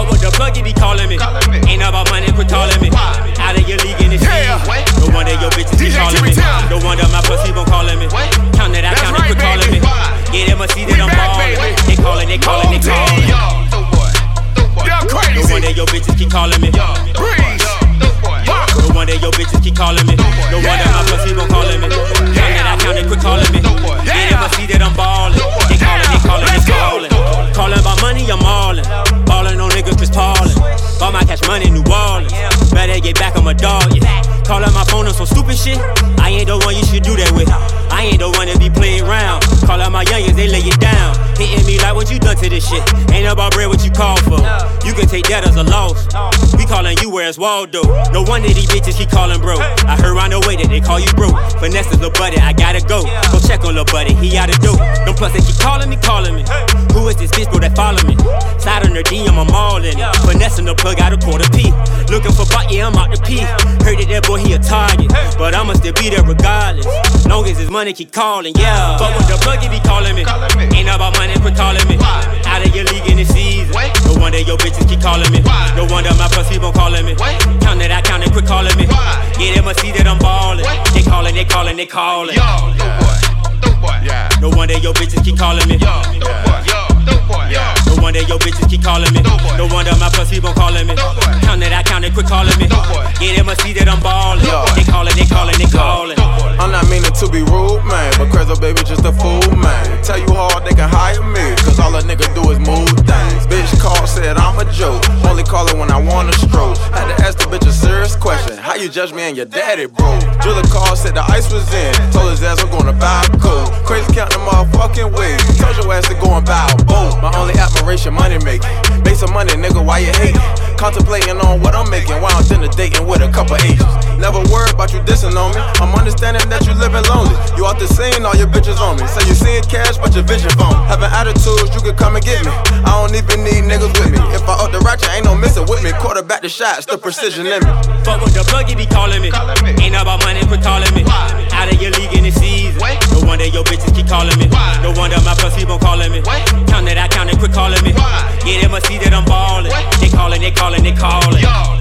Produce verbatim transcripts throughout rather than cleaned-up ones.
Fuck with the plug, he be calling me. Ain't about money, quit calling me. Out of your league in the season. No wonder your bitches keep calling me. No wonder my pussy won't calling me. Count it, I count it, quit calling me. Yeah, they must see that I'm ballin'. They callin', they callin', they callin'. No wonder your bitches keep calling me. No wonder your bitches keep calling me. No wonder my pussy won't calling me. Count it, I count it, quit calling me. Yeah, they must see that I'm ballin'. They callin', they callin', they callin'. Callin' about money, I'm allin'. Ballin' on niggas, Chris Paulin'. Bought my cash money, New Orleans. Better get back on my dog, yeah. Callin' my phone on some stupid shit. I ain't the one you should do that with. I ain't the one to be playing around. Call out my youngins, they lay it down. Hitting me like what you done to this shit. Ain't about bread, what you call for. You can take that as a loss. We callin' you where it's Waldo. No wonder these bitches keep callin' bro. I heard round the way that they call you bro. Vanessa's little buddy, I gotta go. Go check on little buddy, he out of dope. Them plus they keep callin' me, callin' me. Who is this bitch bro that follow me? Slide on her D M, I'm all in it. Vanessa the plug out a quarter P. Looking for bot, yeah, I'm out the P. Heard that that boy, he a target. But I'ma still be there regardless. Long as his money keep calling, yeah. Fuck with the plug, he be calling me. Ain't about money, quit calling me. Out of your league in the season. No wonder your bitches keep calling me. No wonder my pussy won't calling me. Count it, I count it, quit calling me. Yeah, they must see that I'm ballin'. They callin', they callin', they callin'. No wonder your bitches keep calling me. No wonder your bitches keep calling me. No wonder my pussy won't calling me. Count it, I count it, quit calling me. Yeah, they must see that I'm ballin'. They callin', they callin', they callin'. I'm not meaning to be rude, man, but Crezo baby just a fool, man. Tell you hard they can hire me, cause all a nigga do is move things. Bitch called, said I'm a joke. Only call it when I want a stroke. Had to ask the bitch a serious question. How you judge me and your daddy, bro? Driller called, said the ice was in. Told his ass I'm gonna buy a coat. Crazy counting the motherfucking ways. Told your ass to go and buy a boat. My only admiration, money making. Make some money, nigga, why you hating? Contemplating on what I'm making while I'm dinner dating with a couple agents. Never worry about you dissing on me. I'm understanding that you living lonely. You out the scene, all your bitches on me. Say you seeing cash, but your vision phone. Having attitudes, you can come and get me. I don't even need niggas with me. If I up the ratchet, ain't no missing with me. Quarterback the shots, the precision in me. Fuck with the plug, he be calling me. Ain't about money, quit calling me. Out of your league in the season. No wonder your bitches keep calling me. No wonder my pussy won't calling me. Count it, I count it, quit calling me. Yeah, they must see that I'm ballin'. They callin', they callin', they callin'.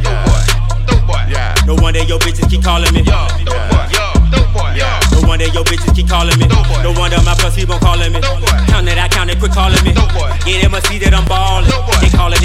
No wonder your bitches keep calling me. No wonder your bitches keep calling me. No wonder my pussy won't calling me. Count it, I count it, quit calling me. Yeah, they must see that I'm ballin'. They callin',